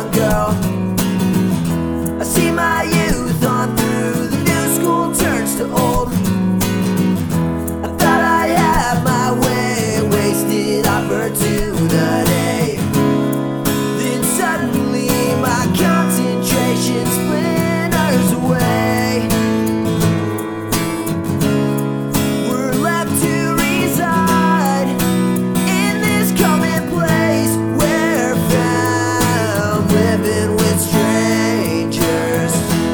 young girl. I see my youth on through, the new school turns to old. I thought I had my way, wasted opportunity. Then suddenly my concentration splinters away. We're left to reside in this commonplace we're found, living with strangers.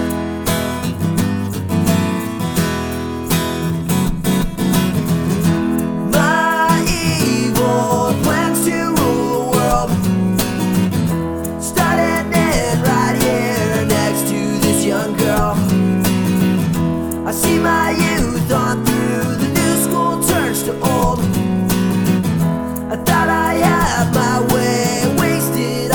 My evil plans to rule the world start and end right here next to this young girl. I see my youth on through, the new school turns to old. I thought I had my way, wasted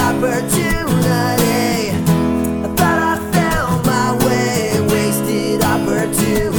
opportunity. I thought I found my way, wasted opportunity.